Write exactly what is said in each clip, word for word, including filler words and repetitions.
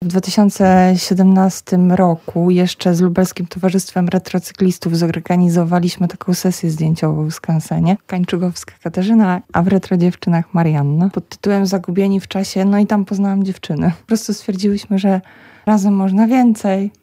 W dwa tysiące siedemnastym roku jeszcze z Lubelskim Towarzystwem Retrocyklistów zorganizowaliśmy taką sesję zdjęciową w Skansenie. Kańczugowska Katarzyna, a w Retro Dziewczynach Marianna pod tytułem Zagubieni w czasie. No i tam poznałam dziewczyny. Po prostu stwierdziłyśmy, że razem można więcej.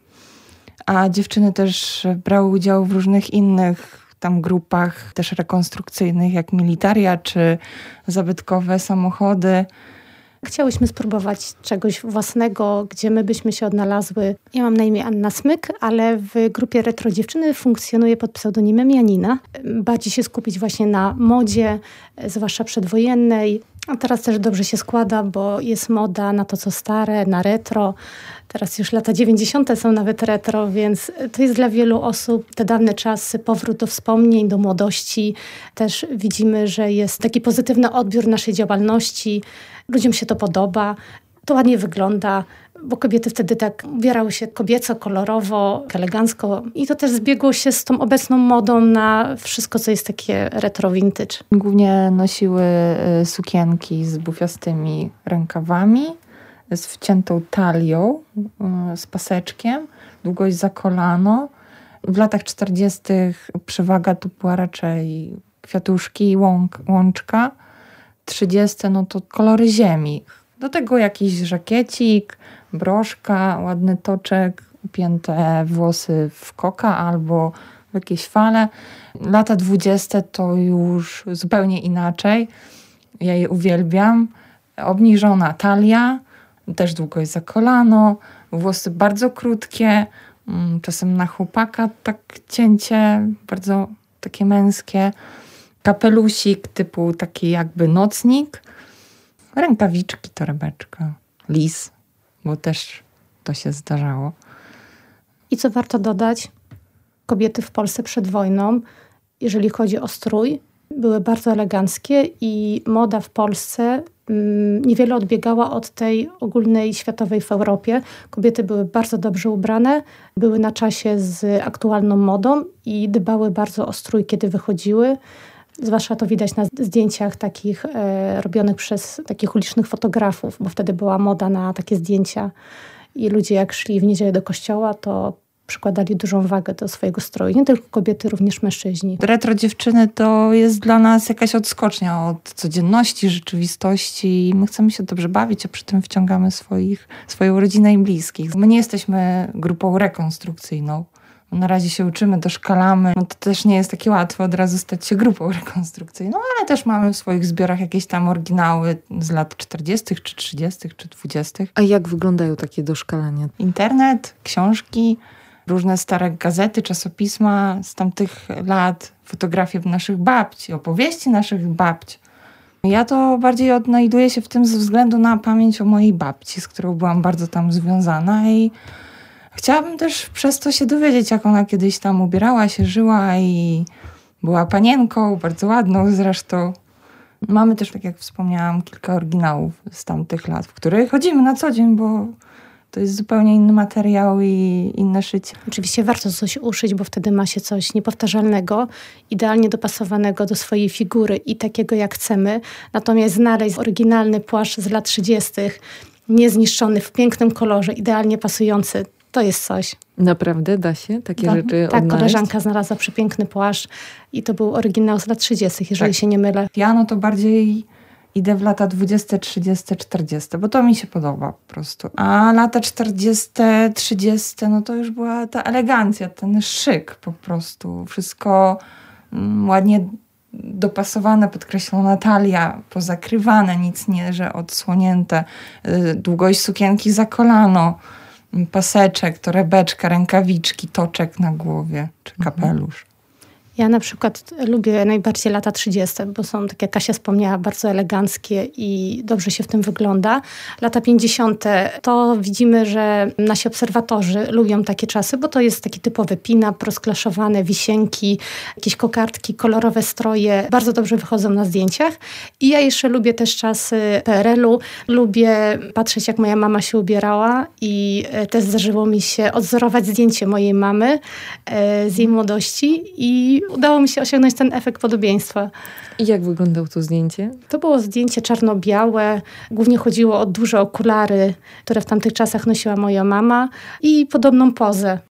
A dziewczyny też brały udział w różnych innych tam grupach, też rekonstrukcyjnych, jak Militaria czy zabytkowe samochody. Chciałyśmy spróbować czegoś własnego, gdzie my byśmy się odnalazły. Ja mam na imię Anna Smyk, ale w grupie Retro Dziewczyny funkcjonuję pod pseudonimem Janina. Bardziej się skupić właśnie na modzie, zwłaszcza przedwojennej. A teraz też dobrze się składa, bo jest moda na to, co stare, na retro. Teraz już lata dziewięćdziesiąte są nawet retro, więc to jest dla wielu osób te dawne czasy, powrót do wspomnień, do młodości. Też widzimy, że jest taki pozytywny odbiór naszej działalności. Ludziom się to podoba, to ładnie wygląda, bo kobiety wtedy tak ubierały się kobieco, kolorowo, elegancko i to też zbiegło się z tą obecną modą na wszystko, co jest takie retro vintage. Głównie nosiły sukienki z bufiastymi rękawami, z wciętą talią, z paseczkiem, długość za kolano. W latach czterdziestych przewaga to była raczej kwiatuszki i łąk, łączka. trzydzieste no to kolory ziemi. Do tego jakiś żakiecik, broszka, ładny toczek, upięte włosy w koka albo w jakieś fale. Lata dwudzieste to już zupełnie inaczej. Ja je uwielbiam. Obniżona talia, też długość za kolano, włosy bardzo krótkie, czasem na chłopaka tak cięcie, bardzo takie męskie. Kapelusik typu taki jakby nocnik, rękawiczki, torebeczka, lis, bo też to się zdarzało. I co warto dodać, kobiety w Polsce przed wojną, jeżeli chodzi o strój, były bardzo eleganckie i moda w Polsce mm, niewiele odbiegała od tej ogólnej światowej w Europie. Kobiety były bardzo dobrze ubrane, były na czasie z aktualną modą i dbały bardzo o strój, kiedy wychodziły. Zwłaszcza to widać na zdjęciach takich e, robionych przez takich ulicznych fotografów, bo wtedy była moda na takie zdjęcia i ludzie jak szli w niedzielę do kościoła, to przykładali dużą wagę do swojego stroju. Nie tylko kobiety, również mężczyźni. Retro Dziewczyny to jest dla nas jakaś odskocznia od codzienności, rzeczywistości. My chcemy się dobrze bawić, a przy tym wciągamy swoich, swoją rodzinę i bliskich. My nie jesteśmy grupą rekonstrukcyjną. Na razie się uczymy, doszkalamy. No to też nie jest takie łatwe od razu stać się grupą rekonstrukcyjną, ale też mamy w swoich zbiorach jakieś tam oryginały z lat czterdziestych, czy trzydziestych, czy dwudziestych. A jak wyglądają takie doszkalania? Internet, książki, różne stare gazety, czasopisma z tamtych lat, fotografie naszych babci, opowieści naszych babci. Ja to bardziej odnajduję się w tym ze względu na pamięć o mojej babci, z którą byłam bardzo tam związana i chciałabym też przez to się dowiedzieć, jak ona kiedyś tam ubierała się, żyła i była panienką, bardzo ładną zresztą. Mamy też, tak jak wspomniałam, kilka oryginałów z tamtych lat, w których chodzimy na co dzień, bo to jest zupełnie inny materiał i inne szycie. Oczywiście warto coś uszyć, bo wtedy ma się coś niepowtarzalnego, idealnie dopasowanego do swojej figury i takiego, jak chcemy. Natomiast znaleźć oryginalny płaszcz z lat trzydziestych, niezniszczony, w pięknym kolorze, idealnie pasujący, to jest coś. Naprawdę da się takie da, rzeczy Tak, odnaleźć? koleżanka znalazła przepiękny płaszcz i to był oryginał z lat trzydziestych, jeżeli tak się nie mylę. Ja no to bardziej idę w lata dwudzieste, trzydzieste, czterdzieste, bo to mi się podoba po prostu. A lata czterdzieste, trzydzieste, no to już była ta elegancja, ten szyk po prostu. Wszystko mm, ładnie dopasowane, podkreślona talia, pozakrywane, nic nie, że odsłonięte. Yy, długość sukienki za kolano, paseczek, torebeczka, rękawiczki, toczek na głowie czy kapelusz. Ja na przykład lubię najbardziej lata trzydzieste, bo są, tak jak Kasia wspomniała, bardzo eleganckie i dobrze się w tym wygląda. Lata pięćdziesiąte to widzimy, że nasi obserwatorzy lubią takie czasy, bo to jest taki typowy pin-up, rozklaszowane wisienki, jakieś kokardki, kolorowe stroje. Bardzo dobrze wychodzą na zdjęciach. I ja jeszcze lubię też czasy P R L u. Lubię patrzeć, jak moja mama się ubierała i też zdarzyło mi się odzorować zdjęcie mojej mamy z jej młodości i udało mi się osiągnąć ten efekt podobieństwa. I jak wyglądało to zdjęcie? To było zdjęcie czarno-białe. Głównie chodziło o duże okulary, które w tamtych czasach nosiła moja mama i podobną pozę.